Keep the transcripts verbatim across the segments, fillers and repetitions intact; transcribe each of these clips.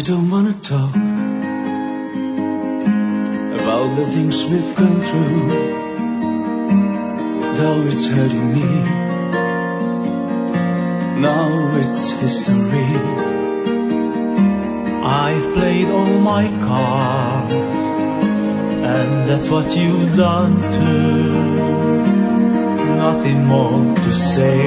don't wanna talk about the things we've gone through, though it's hurting me. Now it's history. I've played all my cards, and that's what you've done too. Nothing more to say,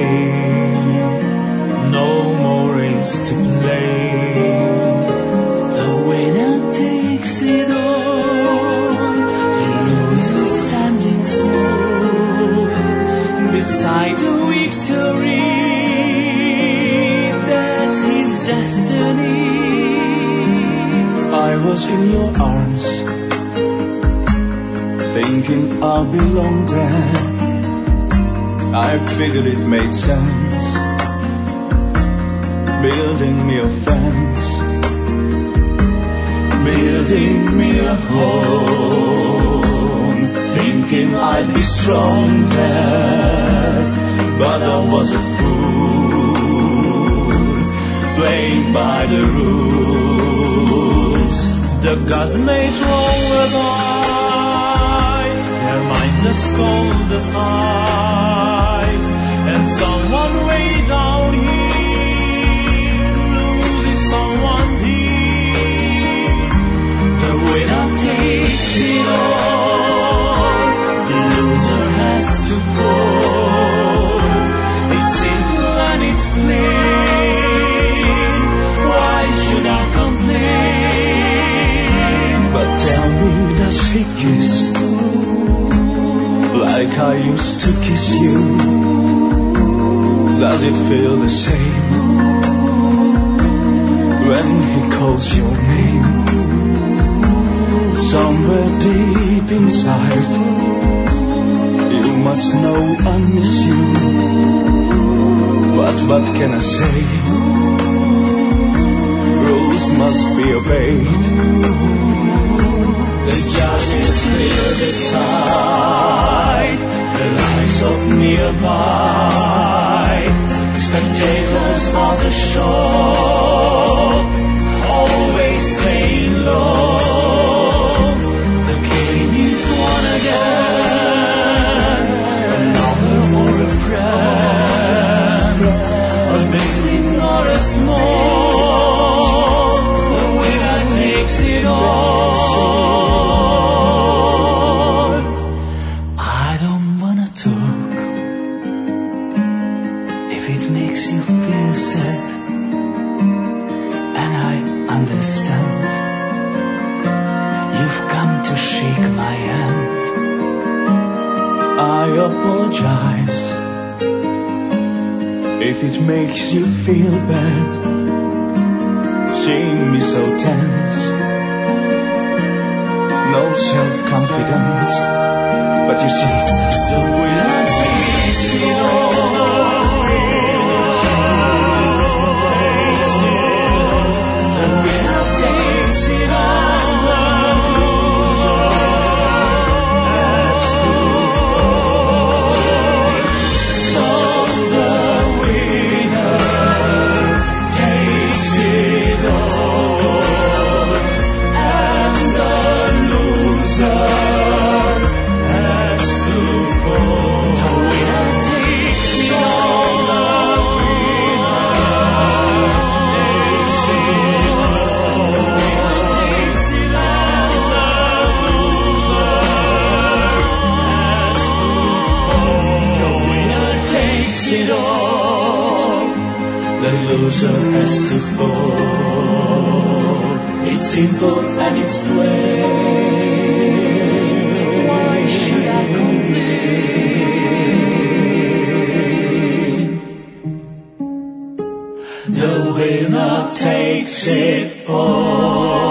no more race to play. The winner takes it all, the loser standing sole beside the victory. That's his destiny. I was in your arms, thinking I belonged there. I figured it made sense, building me a fence, building me a home, thinking I'd be strong there. But I was a fool, playing by the rules. The gods made wrong with eyes, their minds as cold as ice, and someone way down here loses someone deep. The winner takes it all, the loser has to fall. It's simple and it's plain, why should I complain? But tell me, does he kiss like I used to kiss you? Does it feel the same when he calls your name? Somewhere deep inside, you must know I miss you. But what can I say? Rules must be obeyed. The judges will decide, the lies of me abide. Spectators of the show, always staying low. The game is won again, another or a friend, a victim or a small. The winner takes it all. I don't wanna talk if it makes you feel sad, and I understand. You've come to shake my hand. I apologize if it makes you feel bad, seeing me so tense, no self-confidence. But you see, the winner takes it all. The winner takes it all. So the winner takes it all, and the loser has to fall. The winner takes it all. The winner takes it all. The winner takes it all. The loser has to fall. The winner takes it all. The loser has to fall. It's simple and it's plain. Why should I complain? The winner takes it all.